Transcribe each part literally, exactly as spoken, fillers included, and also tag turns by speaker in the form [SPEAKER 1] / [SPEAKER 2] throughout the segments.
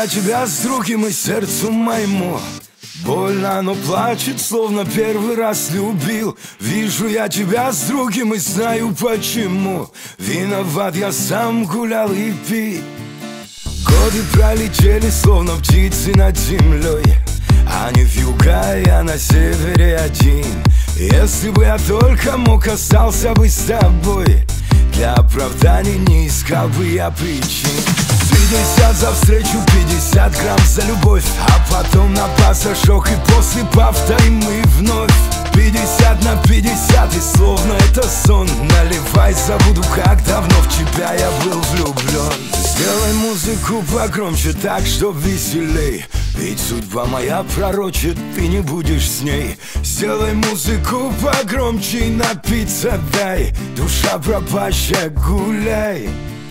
[SPEAKER 1] я тебя с другим и сердцу моему больно, оно плачет, словно первый раз любил. Вижу я тебя с другим и знаю почему. Виноват я сам, гулял и пил. Годы пролетели, словно птицы над землей. Они в юга, я на севере один. Если бы я только мог, остался бы с тобой. Для оправданий не искал бы я причин. Пятьдесят за встречу, пятьдесят грамм за любовь, а потом на пассажок и после повторим мы вновь. Пятьдесят на пятьдесят, и словно это сон. Наливай, забуду, как давно в тебя я был влюблен. Сделай музыку погромче, так, чтоб веселей. Ведь судьба моя пророчит, ты не будешь с ней. Сделай музыку погромче и напиться дай. Душа пропащая, гуляй.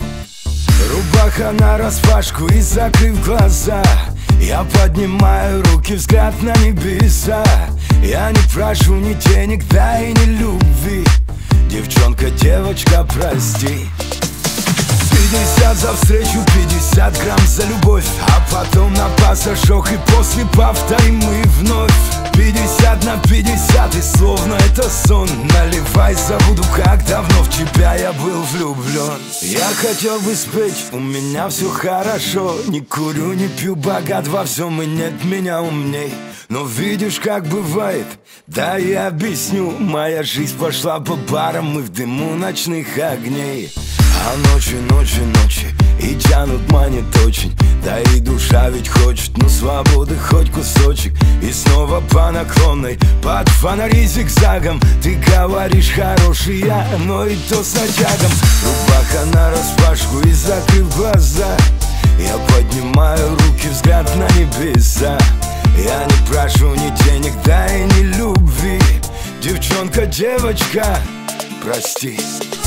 [SPEAKER 1] Рубаха нараспашку и закрыв глаза, я поднимаю руки, взгляд на небеса. Я не прошу ни денег, да и ни любви. Девчонка, девочка, прости. Пятьдесят за встречу, пятьдесят грамм за любовь, а потом на пассажок и после повторим мы вновь. Пятьдесят на пятьдесят, и словно это сон. Наливай, забуду, как давно в тебя я был влюблен. Я хотел бы спеть, у меня все хорошо. Не курю, не пью, богат во всем, и нет меня умней. Но видишь, как бывает, да я объясню. Моя жизнь пошла по барам, мы в дыму ночных огней. А ночи, ночи, ночи и тянут, манит очень. Да и душа ведь хочет, ну свободы хоть кусочек. И снова по наклонной, под фонари зигзагом. Ты говоришь хороший я, но и то с натягом. Рубаха нараспашку и закрыв глаза, я поднимаю руки, взгляд на небеса. Я не прошу ни денег, да и ни любви. Девчонка, девочка, прости.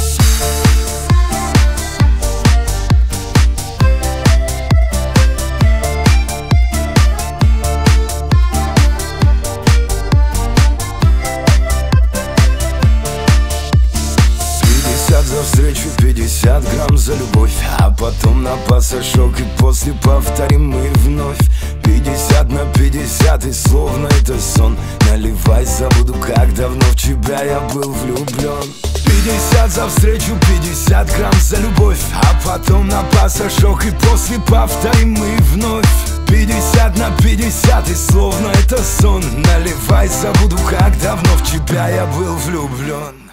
[SPEAKER 1] За встречу, пятьдесят грамм за любовь, а потом на пассажок и после повторим мы вновь. Пятьдесят на пятьдесят, и словно это сон. Наливай, забуду, как давно в тебя я был влюблен. Пятьдесят за встречу, пятьдесят грамм за любовь, а потом на пассажок и после повторим мы вновь. Пятьдесят на пятьдесят, и словно это сон. Наливай, забуду, как давно в тебя я был влюблен.